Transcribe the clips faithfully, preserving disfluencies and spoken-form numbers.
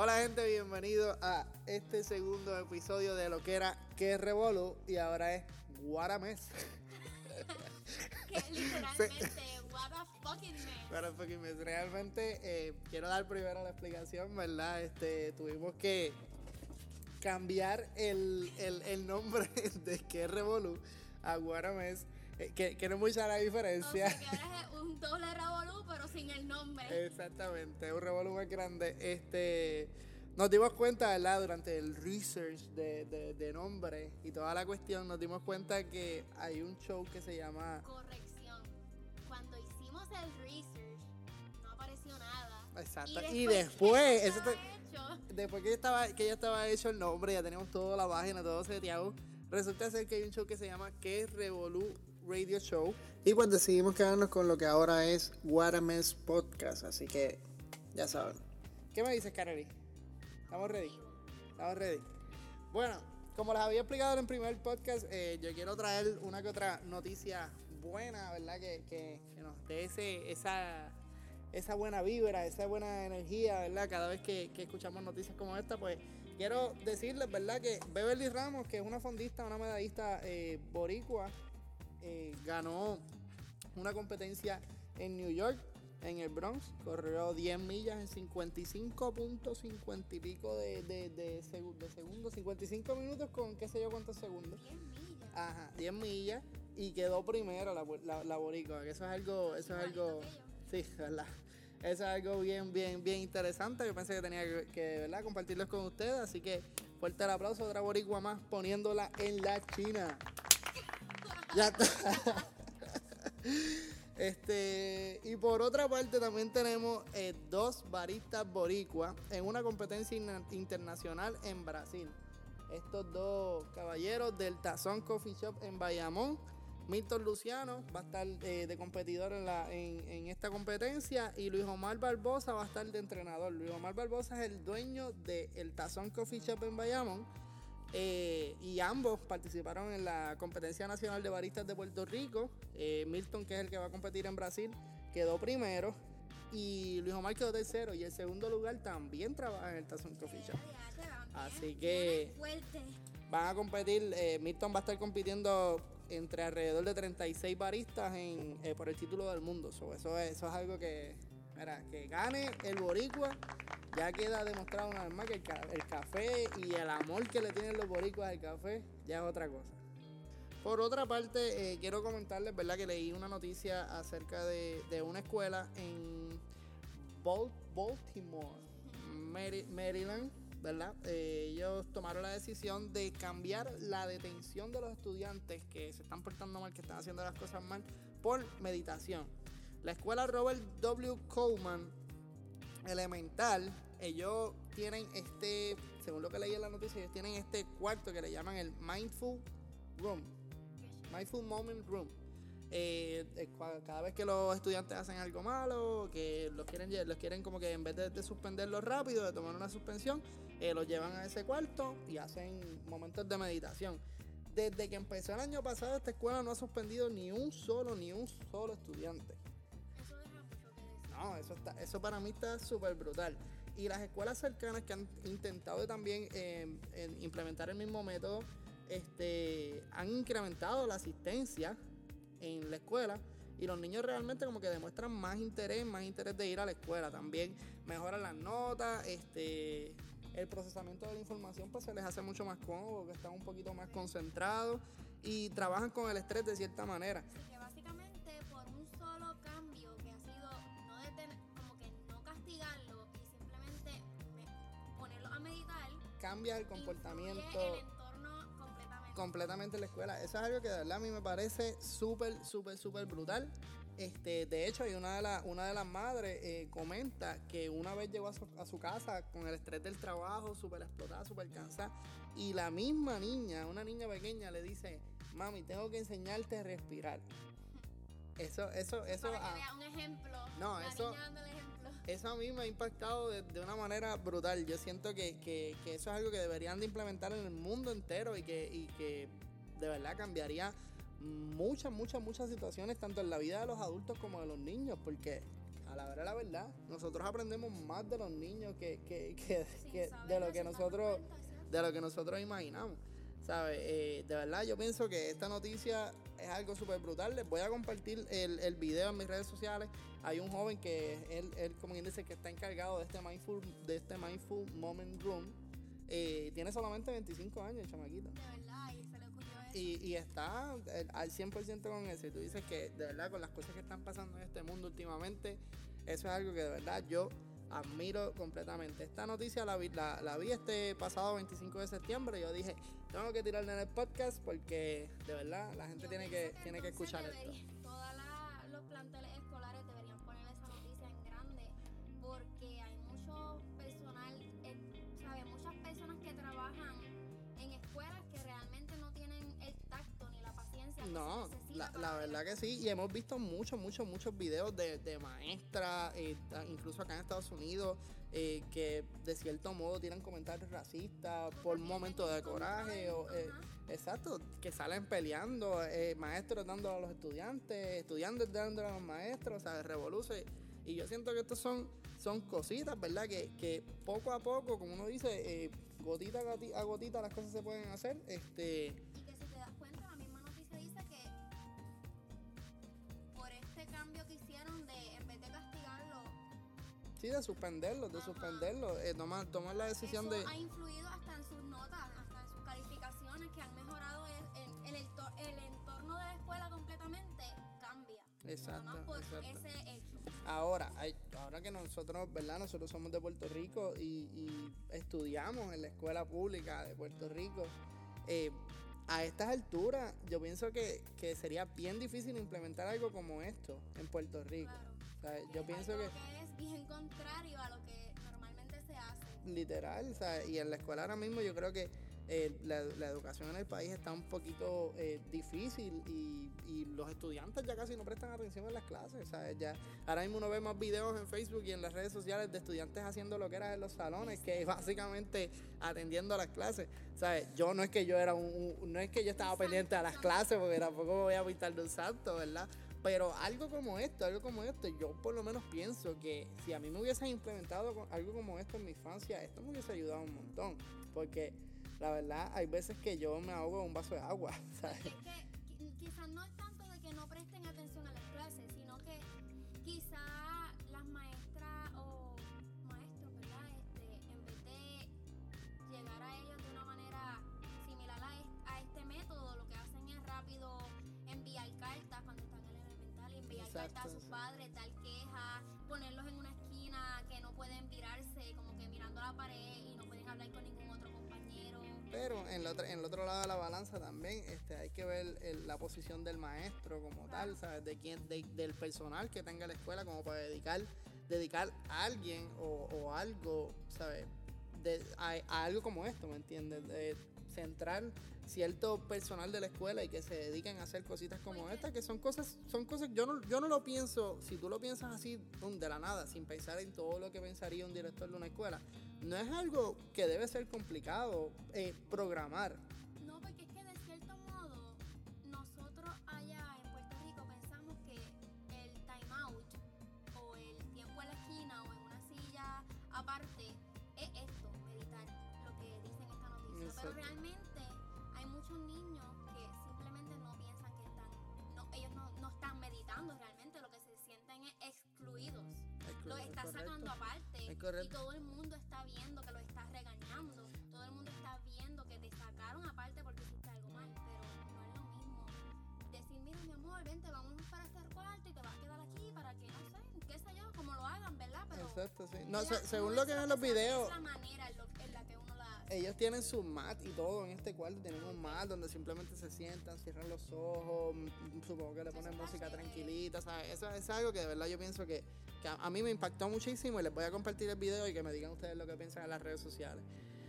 Hola gente, bienvenido a este segundo episodio de lo que era Que Revolú y ahora es What a Mess. Que literalmente, what a fucking mess. What a fucking mess. Realmente eh, quiero dar primero la explicación, ¿verdad? Este, tuvimos que cambiar el, el, el nombre de Que Revolú a What a Mess, eh, que, que no es mucha la diferencia. O sea que ahora es un doble revolú, pero sin el nombre. Exactamente, un revolú más grande. Este, nos dimos cuenta, ¿verdad? Durante el research de, de, de nombre y toda la cuestión, nos dimos cuenta que hay un show que se llama... Corrección. Cuando hicimos el research, no apareció nada. Exacto. Y Y después, después, que eso estaba te- hecho, después que, estaba, que ya estaba hecho el nombre, ya teníamos toda la página, todo seteado, resulta ser que hay un show que se llama Que Revolú Radio Show. Y pues decidimos quedarnos con lo que ahora es What a Mess Podcast. Así que ya saben. ¿Qué me dices, Kareli? ¿Estamos ready? ¿Estamos ready? Bueno, como les había explicado en el primer podcast, eh, yo quiero traer una que otra noticia buena, ¿verdad? Que, que, que nos dé ese, esa, esa buena vibra, esa buena energía, ¿verdad? Cada vez que, que escuchamos noticias como esta, pues quiero decirles, ¿verdad? Que Beverly Ramos, que es una fondista, una medallista eh, boricua, eh, ganó una competencia en New York, en el Bronx, corrió diez millas en cincuenta y cinco punto cincuenta y pico de, de, de, seg- de segundos, cincuenta y cinco minutos con qué sé yo cuántos segundos. diez millas. Ajá, diez millas y quedó primero la, la, la boricua, que eso es algo, eso es algo, sí, verdad. Eso es algo bien, bien, bien interesante. Yo pensé que tenía que, que ¿verdad? compartirlos con ustedes, así que fuerte el aplauso, otra boricua más poniéndola en la China. Ya está. Este, y por otra parte también tenemos eh, dos baristas boricuas en una competencia in- internacional en Brasil. Estos dos caballeros del Tazón Coffee Shop en Bayamón. Milton Luciano va a estar eh, de competidor en, la, en, en esta competencia y Luis Omar Barbosa va a estar de entrenador. Luis Omar Barbosa es el dueño del Tazón Coffee Shop en Bayamón. Eh, y ambos participaron en la competencia nacional de baristas de Puerto Rico. eh, Milton, que es el que va a competir en Brasil, quedó primero y Luis Omar quedó tercero, y el segundo lugar también trabaja en el Tazón Coffee Shop. Así que Fuerte. van a competir, eh, Milton va a estar compitiendo entre alrededor de treinta y seis baristas en, eh, por el título del mundo. So, eso, es, eso es algo que, mira, que gane el boricua. Ya queda demostrado una vez más que el, ca- el café y el amor que le tienen los boricuas al café ya es otra cosa. Por otra parte, eh, quiero comentarles, ¿verdad? Que leí una noticia acerca de, de una escuela en Bal- Baltimore, Mary- Maryland, ¿verdad? Eh, ellos tomaron la decisión de cambiar la detención de los estudiantes que se están portando mal, que están haciendo las cosas mal, por meditación. La escuela Robert W. Coleman Elemental, ellos tienen este, según lo que leí en la noticia, ellos tienen este cuarto que le llaman el Mindful Room, Mindful Moment Room. Eh, eh, cua- cada vez que los estudiantes hacen algo malo, que los quieren, lle- los quieren como que en vez de, de suspenderlos rápido, de tomar una suspensión, eh, los llevan a ese cuarto y hacen momentos de meditación. Desde que empezó el año pasado, esta escuela no ha suspendido ni un solo, ni un solo estudiante. Eso deja mucho que decir. No, eso, está, eso para mí está súper brutal. Y las escuelas cercanas que han intentado también eh, en implementar el mismo método, este, han incrementado la asistencia en la escuela y los niños realmente como que demuestran más interés, más interés de ir a la escuela. También mejoran las notas, este, el procesamiento de la información pues se les hace mucho más cómodo porque están un poquito más concentrados y trabajan con el estrés de cierta manera. Así que básicamente por un solo cambio que ha sido no detener, como que no castigarlo y simplemente me- ponerlo a meditar, Cambia el influye comportamiento el entorno completamente. completamente en la escuela. Eso es algo que de verdad a mí me parece súper, súper, súper brutal. Este, de hecho, hay una de, la, una de las madres eh, comenta que una vez llegó a su, a su casa con el estrés del trabajo, súper explotada, súper cansada, y la misma niña, una niña pequeña, le dice: mami, tengo que enseñarte a respirar. Eso, eso, eso. Para que ah, vea un ejemplo. no, la eso- niña dando el ejemplo. Eso a mí me ha impactado de, de una manera brutal. Yo siento que, que- que eso es algo que deberían de implementar en el mundo entero y que, y que de verdad cambiaría muchas, muchas, muchas situaciones, tanto en la vida de los adultos como de los niños, porque a la verdad, la verdad, nosotros aprendemos más de los niños que, que, que, Sin que saberlo, de lo que sin darnos nosotros, cuenta, ¿cierto? de lo que nosotros imaginamos. ¿Sabes? Eh, de verdad, yo pienso que esta noticia es algo súper brutal. Les voy a compartir el, el video en mis redes sociales. Hay un joven que él, él como quien dice, que está encargado de este Mindful, de este Mindful Moment Room. Eh, tiene solamente veinticinco años, el chamaquito. De verdad, y se le ocurrió eso. Y, y está eh, al cien por ciento con eso. Y tú dices que, de verdad, con las cosas que están pasando en este mundo últimamente, eso es algo que de verdad yo admiro completamente. Esta noticia la vi, la, la vi este pasado veinticinco de septiembre. Yo dije, tengo que tirarla en el podcast porque de verdad la gente Yo tiene pienso que, tiene que entonces escuchar esto. debería- Todos los planteles escolares deberían poner esa noticia en grande porque hay mucho personal, eh, ¿sabes? Muchas personas que trabajan en escuelas que realmente no tienen el tacto ni la paciencia que No, se necesita la, para la verdad que sí, y hemos visto muchos, muchos, muchos videos de, de maestras, eh, ta- incluso acá en Estados Unidos, eh, que de cierto modo tiran comentarios racistas por un momento de coraje, o, eh, exacto, que salen peleando, eh, maestros dándole a los estudiantes, estudiantes dándole a los maestros, o sea, revoluce. Y yo siento que estos son, son cositas, ¿verdad? Que, que poco a poco, como uno dice, eh, gotita a goti- a gotita las cosas se pueden hacer, este... Y que si te das cuenta, la misma noticia dice que por este cambio que hicieron de, en vez de castigarlo, Sí, de suspenderlo, de Ajá. suspenderlo, eh, tomar, tomar la decisión eso de... ha influido hasta en sus notas, hasta en sus calificaciones, que han mejorado el, el, el, entor- el entorno de la escuela completamente cambia. Exacto, Nada más por exacto. ese hecho. Ahora, hay, ahora que nosotros, ¿verdad? Nosotros somos de Puerto Rico y, y estudiamos en la escuela pública de Puerto Rico, eh, a estas alturas yo pienso que, que sería bien difícil implementar algo como esto en Puerto Rico. Claro. O sea, yo Es pienso algo que... que es bien contrario a lo que normalmente se hace. Literal, o sea, y en la escuela ahora mismo yo creo que eh, la, la educación en el país está un poquito eh, difícil y, y los estudiantes ya casi no prestan atención en las clases, ¿sabes? Ya, ahora mismo uno ve más videos en Facebook y en las redes sociales de estudiantes haciendo lo que era en los salones que básicamente atendiendo a las clases, ¿sabes? Yo no es que yo era un, un- no es que yo estaba pendiente a las clases porque tampoco me voy a pintar de un santo, ¿verdad? Pero algo como esto, algo como esto, yo por lo menos pienso que si a mí me hubiesen implementado con- algo como esto en mi infancia, esto me hubiese ayudado un montón. Porque la verdad, hay veces que yo me ahogo en un vaso de agua, ¿sabes? Es que qui- quizás no es tanto de que no presten atención a las clases, sino que quizá las maestras o maestros, ¿verdad? Este, en vez de llegar a ellos de una manera similar a, est- a este método, lo que hacen es rápido enviar cartas cuando están en el elemental, enviar Exacto, cartas a sus sí. padres, dar quejas, ponerlos en una esquina que no pueden virarse, como que mirando a la pared y no pueden hablar con ningún otro compañero. Pero en, la otra- en el otro lado de la balanza también este, hay que ver el- la posición del maestro como tal, ¿sabes? De quién, de- del personal que tenga la escuela como para dedicar, dedicar a alguien o, o algo, ¿sabes? De, a, a algo como esto, ¿me entiendes? De centrar cierto personal de la escuela y que se dediquen a hacer cositas como estas, que son cosas, son cosas, yo no, yo no lo pienso, si tú lo piensas así, pum, de la nada, sin pensar en todo lo que pensaría un director de una escuela, no es algo que debe ser complicado eh, programar. No, porque es que de cierto modo, nosotros allá en Puerto Rico pensamos que el time out o el tiempo en la esquina o en una silla aparte es esto, meditar, lo que dice en esta noticia. Exacto. Pero realmente hay muchos niños que simplemente no piensan que están, no, ellos no, no están meditando realmente, lo que se sienten es excluidos. Es Los correcto, estás sacando aparte Es correcto. y todo el mundo está viendo que los estás regañando, todo el mundo está viendo que te sacaron aparte porque hiciste algo mal, pero no es lo mismo decir, mira mi amor, vente, vamos para este cuarto y te vas a quedar aquí para que, no sé, qué sé yo, como lo hagan, ¿verdad? Pero Exacto, sí. No, la- se- según no lo es que ven en los se hace, videos, es la manera en, lo- en la que uno la hace. ellos tienen su mat y todo en este cuarto, tienen un mat donde simplemente se sientan, cierran los ojos, mm, supongo que le ponen Eso está música chévere. tranquilita, ¿sabes? Eso, eso es algo que de verdad yo pienso que, que a, a mí me impactó muchísimo y les voy a compartir el video y que me digan ustedes lo que piensan en las redes sociales.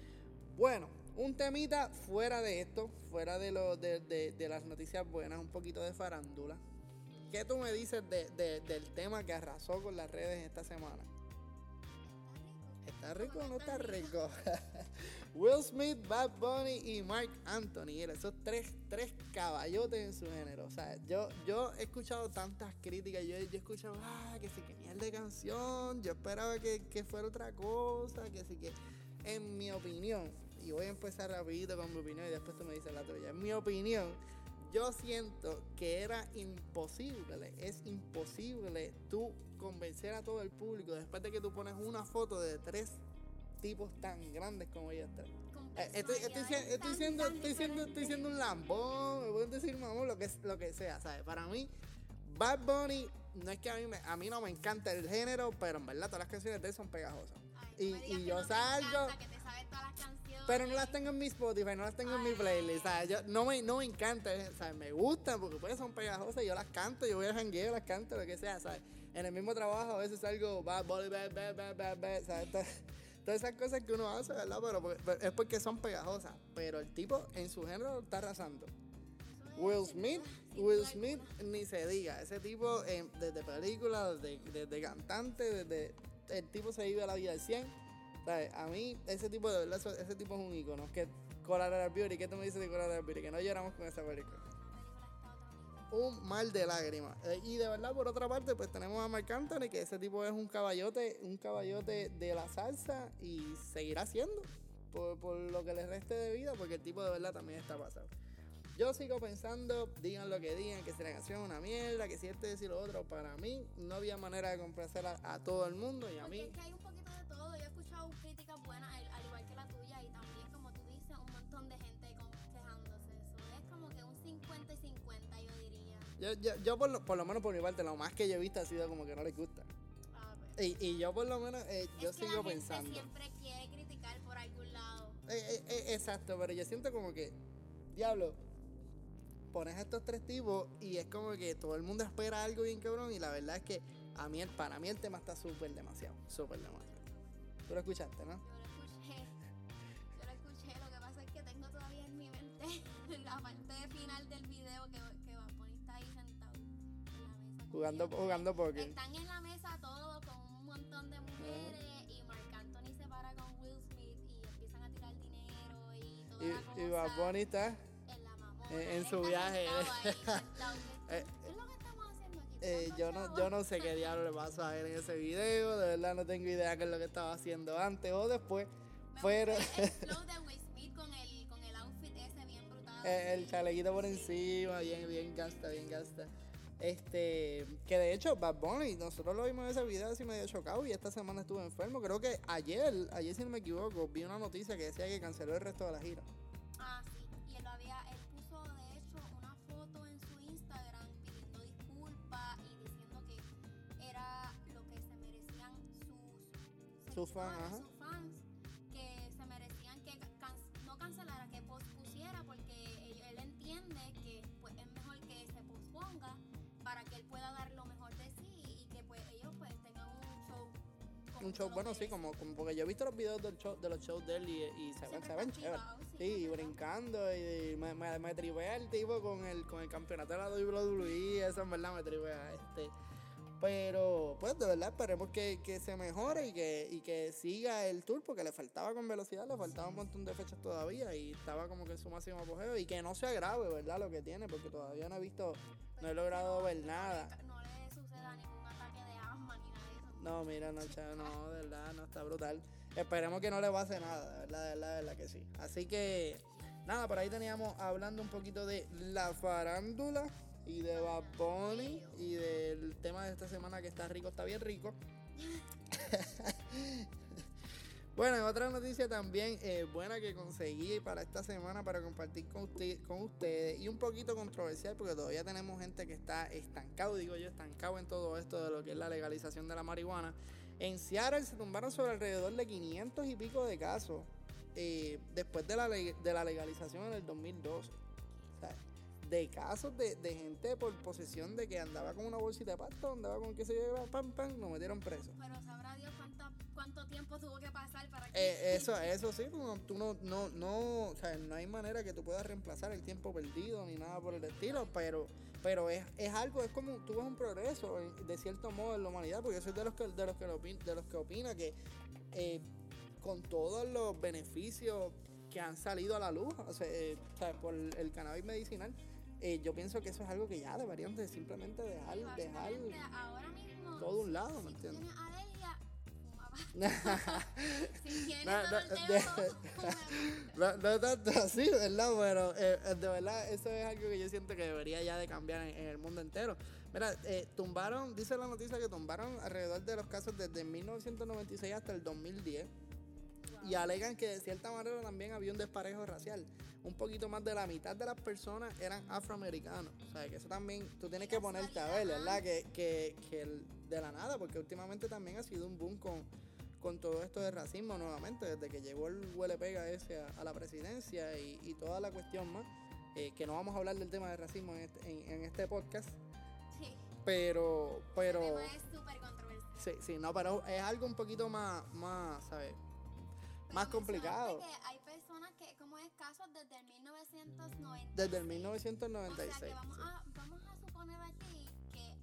Bueno, un temita fuera de esto, fuera de, lo, de, de, de las noticias buenas, un poquito de farándula. ¿Qué tú me dices de, de, del tema que arrasó con las redes esta semana? ¿Está rico o no está rico? Will Smith, Bad Bunny y Marc Anthony. Mira, esos tres, tres caballotes en su género. O sea, yo, yo he escuchado tantas críticas. Yo, yo he escuchado, ah, que sí, que mierda de canción. Yo esperaba que, que fuera otra cosa. Que sí, que. En mi opinión, y voy a empezar rapidito con mi opinión y después tú me dices la tuya. En mi opinión, yo siento que era imposible, es imposible tú convencer a todo el público después de que tú pones una foto de tres tipos tan grandes como ellos tres. Eh, estoy, estoy, estoy, estoy, siendo, estoy, siendo, estoy siendo un lambón, me pueden decir mamón, lo que, lo que sea, ¿sabes? Para mí, Bad Bunny, no es que a mí, me, a mí no me encanta el género, pero en verdad todas las canciones de él son pegajosas. Ay, Y, y yo no salgo, que te sabes todas las canciones. pero no las tengo en mi Spotify, no las tengo Ay. en mi playlist, ¿sabes? Yo, no, me, no me encanta, ¿sabes? Me gustan porque pues son pegajosas, yo las canto, yo voy a jangueo, las canto, lo que sea, ¿sabes? En el mismo trabajo a veces salgo, Bad Bunny, bad, bad, bad, bad, bad, ¿sabes? Todas esas cosas que uno hace, ¿verdad? Pero, pero es porque son pegajosas. Pero el tipo en su género está arrasando. Will Smith, Will Smith ni se diga. Ese tipo, eh, desde películas, desde, desde cantante, desde el tipo se vive la vida al cien. ¿Sabes? A mí, ese tipo de verdad, ese tipo es un ícono. Que Collateral Beauty, ¿qué tú me dices de Collateral Beauty? Que no lloramos con esa película. Un mar de lágrimas. Eh, y de verdad, por otra parte, pues tenemos a Marc Anthony, que ese tipo es un caballote, un caballote de la salsa y seguirá siendo por, por lo que le reste de vida, porque el tipo de verdad también está pasado. Yo sigo pensando, digan lo que digan, que si la canción es una mierda, que si este y lo otro, para mí no había manera de complacer a, a todo el mundo y a porque mí. Es que hay un poquito de todo. Yo he escuchado críticas buenas, al, al igual que la tuya, y también, como tú dices, un montón de gente quejándose. Eso es como que un cincuenta y cincuenta, yo diría. Yo, yo, yo por, lo, por lo menos por mi parte, lo más que yo he visto ha sido como que no les gusta. Ah, pues. Y, y yo por lo menos, eh, yo es que sigo la gente pensando. Siempre quiere criticar por algún lado. Eh, eh, eh, exacto, pero yo siento como que, diablo, pones a estos tres tipos y es como que todo el mundo espera algo bien cabrón y la verdad es que a mí, para mí el tema está súper demasiado, súper demasiado. Tú lo escuchaste, ¿no? Yo lo escuché, yo lo escuché, lo que pasa es que tengo todavía en mi mente la parte final del video que, que Bad Bunny está ahí sentado en la mesa. Jugando, jugando póker. Están en la mesa todos con un montón de mujeres uh-huh. y Marc Anthony se para con Will Smith y empiezan a tirar dinero y toda y, la cosa. Y Bad Bunny está en, en su viaje. Ahí, ¿Qué es lo que estamos haciendo aquí? Eh, yo no yo no sé qué diablo le pasó a él en ese video, de verdad no tengo idea qué es lo que estaba haciendo antes o después. Me pero el flow de Will Smith con el, con el outfit ese bien brutal. El, el chalequito por encima, bien, bien gasta, bien gasta. Este, que de hecho Bad Bunny, nosotros lo vimos en ese video así medio chocado y esta semana estuvo enfermo. Creo que ayer, ayer si no me equivoco, vi una noticia que decía que canceló el resto de la gira. Ah, sí, y él lo había, él puso de hecho una foto en su Instagram pidiendo disculpas y diciendo que era lo que se merecían sus sus fans, ajá. sus fans, que se merecían que can, no cancelara, que pospusiera, porque él, él entiende que pues es mejor que se posponga para que él pueda dar lo mejor de sí y que pues ellos pues tengan un show. Un show bueno, sí, como, como porque yo he visto los videos del show, de los shows de él y, y se ven, se ven chévere. Sí, y brincando y me, me, me tripea el tipo con el, con el campeonato de la W W E, eso en verdad me tripea. Este. Pero, pues, de verdad, esperemos que, que se mejore y que, y que siga el tour, porque le faltaba con velocidad, le faltaba un montón de fechas todavía y estaba como que en su máximo apogeo y que no se agrave, ¿verdad? Lo que tiene, porque todavía no he visto, no he logrado ver nada. No le suceda ningún ataque de asma ni nada de eso. No, mira, no, chavo, no, de verdad, no, está brutal. Esperemos que no le pase nada, de verdad, de verdad, de verdad que sí. Así que, nada, por ahí teníamos hablando un poquito de la farándula y de Bad Bunny y del tema de esta semana que está rico, está bien rico. Bueno, otra noticia también eh, buena que conseguí para esta semana para compartir con, usted, con ustedes y un poquito controversial porque todavía tenemos gente que está estancado, digo yo, estancado en todo esto de lo que es la legalización de la marihuana. En Seattle se tumbaron sobre alrededor de quinientos y pico de casos eh, después de la, de la legalización en el dos mil doce. O sea, de casos de, de gente por posesión de que andaba con una bolsita de pasto, andaba con qué sé yo, pam, pam, lo metieron preso. Pero sabrá Dios cuánto, cuánto tiempo tuvo que pasar para que... Eh, eso, eso sí, tú, tú no, no, no, o sea, no hay manera que tú puedas reemplazar el tiempo perdido ni nada por el estilo, pero, pero es, es algo, es como, tú ves un progreso de cierto modo en la humanidad, porque yo soy de los que, de los que, opin, de los que opina que eh, con todos los beneficios que han salido a la luz, o sea, eh, o sea, por el cannabis medicinal, eh, yo pienso que eso es algo que ya deberían de simplemente dejar, Sí, dejar básicamente, ahora mismo, todo un lado, si ¿me tú entiendes? tienes alergia, fuma si tienes No, no, dolor de de- ojo, fuma No, no tanto así, ¿verdad? Pero eh, eh, de verdad eso es algo que yo siento que debería ya de cambiar en, en el mundo entero. Mira, eh, tumbaron, dice la noticia que tumbaron alrededor de los casos desde mil novecientos noventa y seis hasta el dos mil diez. Y alegan que de cierta manera también había un desparejo racial. Un poquito más de la mitad de las personas eran afroamericanos. O sea, que eso también tú tienes que ponerte a ver, ¿verdad? Que, que, que el- de la nada, porque últimamente también ha sido un boom con, con todo esto de racismo nuevamente, desde que llegó el huele pega ese a, a la presidencia y, y toda la cuestión más. Eh, que no vamos a hablar del tema de racismo en este, en, en este podcast, Sí, pero, pero, el tema es súper controversial. sí, sí, no, pero es algo un poquito más, más, ¿sabes? Pero Más complicado. mencionaste que hay personas que, como es casos desde el mil novecientos noventa. Desde el mil novecientos noventa y O sea, seis. que vamos, sí. a, vamos a suponer aquí que,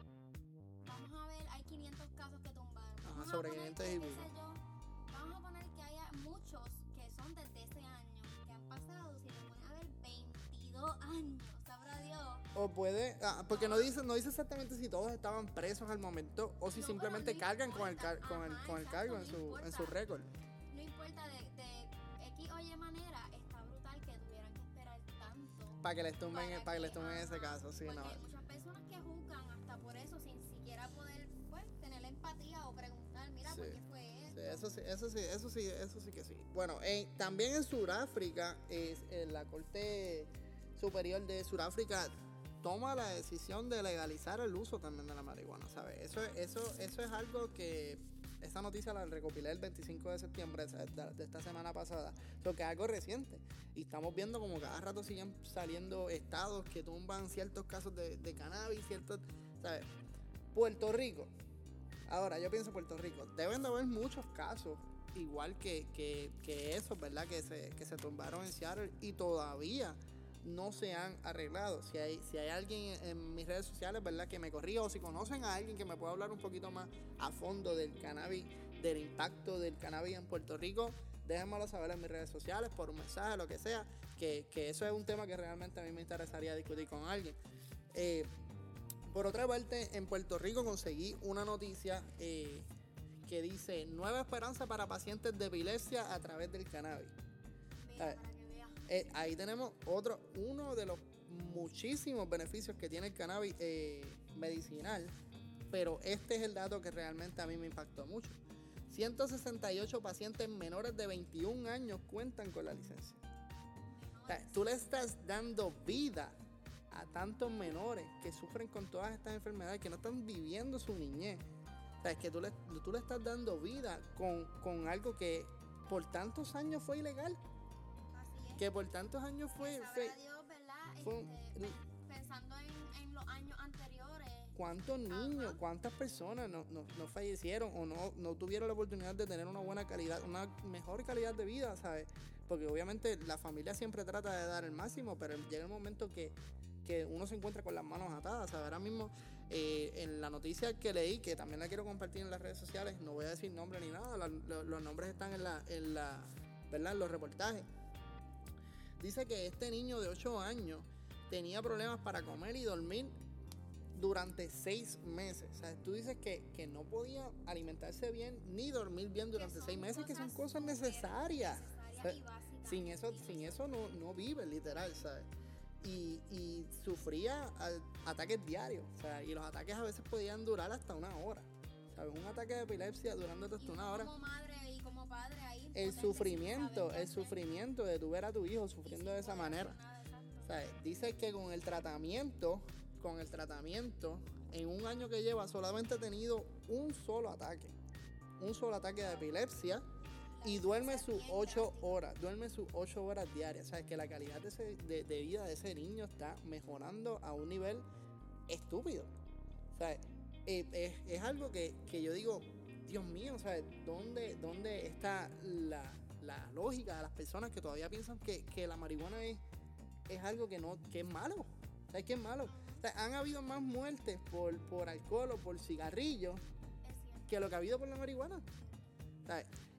vamos a ver, hay quinientos casos que tumbaron. Ajá, Vamos a sobre poner quinientos que, y qué pico. sé yo, vamos a poner que haya muchos que son desde ese año, que han pasado, si te pones a ver, veintidós años, sabrá Dios. O puede, ah, porque no dice, no dice exactamente si todos estaban presos al momento o si No, simplemente pero no cargan con el, car- importa. con el, Ajá, con el exacto, cargo en no su, en importa. su récord. No importa, de, de X o Y manera, está brutal que tuvieran que esperar tanto. Para que les tumben, Para para que les tumben ajá, ese caso, sí, porque no. hay muchas personas que juzgan hasta por eso, sin siquiera poder, pues, tener empatía o preguntar, mira, Sí. ¿por qué fue esto? Sí, eso sí, eso sí, eso sí, eso sí que sí. Bueno, eh, también en Sudáfrica, es, eh, la Corte Superior de Sudáfrica toma la decisión de legalizar el uso también de la marihuana, ¿sabes? Eso, eso, eso es algo que esta noticia la recopilé el veinticinco de septiembre de, de esta semana pasada, lo que es algo reciente. Y estamos viendo como cada rato siguen saliendo estados que tumban ciertos casos de, de cannabis, ciertos, ¿sabes? Puerto Rico. Ahora, yo pienso Puerto Rico, deben de haber muchos casos, igual que, que, que esos, ¿verdad? Que se, que se tumbaron en Seattle y todavía no se han arreglado. Si hay, si hay alguien en, en mis redes sociales, ¿verdad? Que me corrija, o si conocen a alguien que me pueda hablar un poquito más a fondo del cannabis, del impacto del cannabis en Puerto Rico, déjenmelo saber en mis redes sociales, por un mensaje, lo que sea, que, que eso es un tema que realmente a mí me interesaría discutir con alguien. Eh, por otra parte, en Puerto Rico conseguí una noticia eh, que dice nueva esperanza para pacientes de epilepsia a través del cannabis. Mira, Ah, para que veas. Eh, ahí tenemos otro, uno de los muchísimos beneficios que tiene el cannabis eh, medicinal, pero este es el dato que realmente a mí me impactó mucho. ciento sesenta y ocho pacientes menores de veintiún años cuentan con la licencia. O sea, tú le estás dando vida a tantos menores que sufren con todas estas enfermedades, que no están viviendo su niñez. O sea, es que tú le, tú le estás dando vida con, con algo que por tantos años fue ilegal, Así es. que por tantos años fue... Sabrá fue Dios, ¿verdad? fue- Este, pe- pensando en, en los años anteriores. ¿Cuántos niños, Ajá. cuántas personas no, no, no fallecieron o no, no tuvieron la oportunidad de tener una buena calidad, una mejor calidad de vida, ¿sabes? Porque obviamente la familia siempre trata de dar el máximo, pero llega el momento que, que uno se encuentra con las manos atadas, ¿sabes? Ahora mismo, eh, en la noticia que leí, que también la quiero compartir en las redes sociales, no voy a decir nombre ni nada, la- lo- los nombres están en la, en la, ¿verdad? En los reportajes. Dice que este niño de ocho años tenía problemas para comer y dormir durante seis meses. O sea, tú dices que, que no podía alimentarse bien ni dormir bien durante son seis meses, que son cosas súper necesarias. necesarias O sea, y básicas. sin eso, sin eso no, no vive, literal, ¿sabes? Y, y sufría a- ataques diarios, o sea, y los ataques a veces podían durar hasta una hora. ¿Sabes? Un ataque de epilepsia durando hasta Y una uno hora. como madre y como padre ahí. El impotente sin sufrimiento, saber qué el hacer. sufrimiento de tu ver a tu hijo Y sufriendo sin de esa poder hacer manera. nada, exacto. ¿Sabes? Dice que con el tratamiento, con el tratamiento, en un año que lleva solamente ha tenido un solo ataque. Un solo ataque de epilepsia. Y duerme sus ocho horas, duerme sus ocho horas diarias. O sea, que la calidad de, ese- de- de vida de ese niño está mejorando a un nivel estúpido. O sea, eh, es, es algo que, que yo digo, Dios mío, o sea, ¿dónde, dónde está la, la lógica de las personas que todavía piensan que, que la marihuana es, es algo que, no, que es malo? O sea, que es malo. O sea, han habido más muertes por, por alcohol o por cigarrillos Es cierto. que lo que ha habido por la marihuana. ¿Sabes?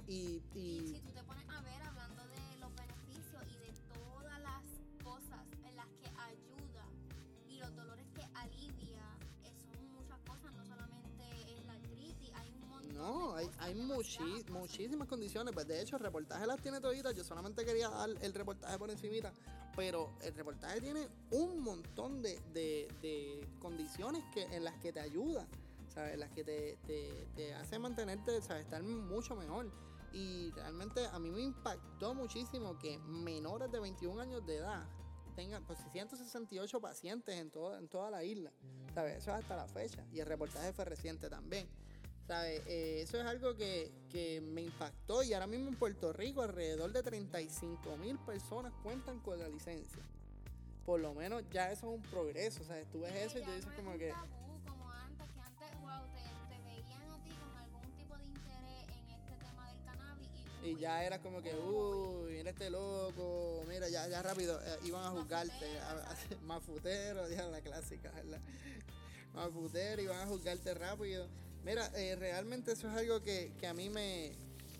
Y, Y y si tú te pones a ver, hablando de los beneficios y de todas las cosas en las que ayuda y los dolores que alivia, eh, son muchas cosas, no solamente es la artritis, hay un montón no, de hay, cosas, hay demasiadas muchi- cosas. muchísimas condiciones. Pues de hecho, el reportaje las tiene toditas. Yo solamente quería dar el reportaje por encimita. Pero el reportaje tiene un montón de, de, de condiciones que, en las que te ayuda, ¿sabes? En las que te, te, te hace mantenerte, ¿sabes? Estar mucho mejor. Y realmente a mí me impactó muchísimo que menores de veintiún años de edad tengan pues ciento sesenta y ocho pacientes en, todo, en toda la isla, ¿sabes? Eso es hasta la fecha. Y el reportaje fue reciente también. ¿Sabes? Eh, eso es algo que, que me impactó y ahora mismo en Puerto Rico alrededor de treinta y cinco mil personas cuentan con la licencia. Por lo menos ya eso es un progreso, ¿sabes? Tú ves Que eso y ya tú dices no es como un que... tabú como antes, que antes, wow, te, te veían a ti con algún tipo de interés en este tema del cannabis y, Y uy, ya era como que, uy, mira este loco, mira, ya, ya rápido, eh, iban a juzgarte, a- a- mafutero, ya la clásica, ¿verdad? Mafutero, iban a juzgarte rápido. Mira, eh, realmente eso es algo que, que a mí me,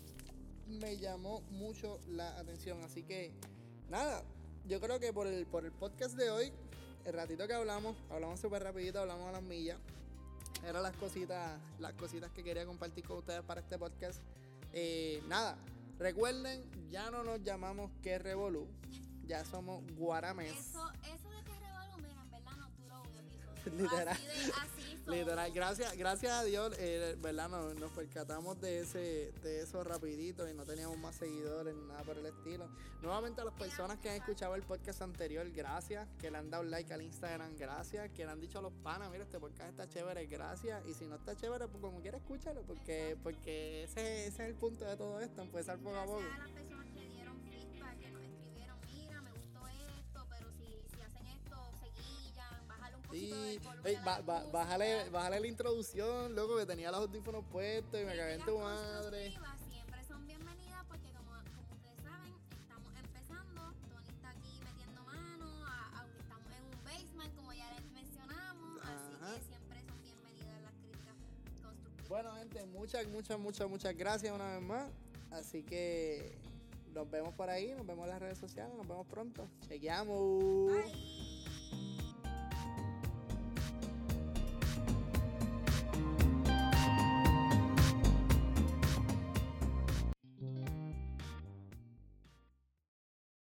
me llamó mucho la atención. Así que, nada, yo creo que por el, por el podcast de hoy, el ratito que hablamos, hablamos súper rapidito, hablamos a las millas. Eran las cositas, las cositas que quería compartir con ustedes para este podcast. Eh, nada, recuerden, ya no nos llamamos Que Revolú, ya somos Guaramés. Eso, eso de que revolú, mira, en verdad nos duró un episodio. Literal. Así de, así somos. Literal, gracias, gracias a Dios, eh, verdad, nos, nos percatamos de ese, de eso rapidito y no teníamos más seguidores ni nada por el estilo. Nuevamente a las personas que han escuchado el podcast anterior, gracias, que le han dado like al Instagram, gracias, que le han dicho a los panas, mira, este podcast está chévere, gracias, y si no está chévere, pues como quiera escúchalo, porque, porque ese, ese es el punto de todo esto, empezar poco a poco. Gracias a las personas que dieron feedback, que nos escribieron, mira, me gustó esto, pero si, si hacen esto, seguillan, bájale un poquito Sí, del volumen ey, a la ba- ba- música. bájale, bájale la introducción, loco, que tenía los audífonos puestos y me cagué en tu madre. Críticas constructivas siempre son bienvenidas porque como, como ustedes saben, estamos empezando. Tony está aquí metiendo mano, a- aunque estamos en un basement, como ya les mencionamos. Ajá. Así que siempre son bienvenidas las críticas constructivas. Bueno, gente, muchas, muchas, muchas, muchas gracias una vez más. Así que nos vemos por ahí, nos vemos en las redes sociales, nos vemos pronto. Chequeamos. Bye.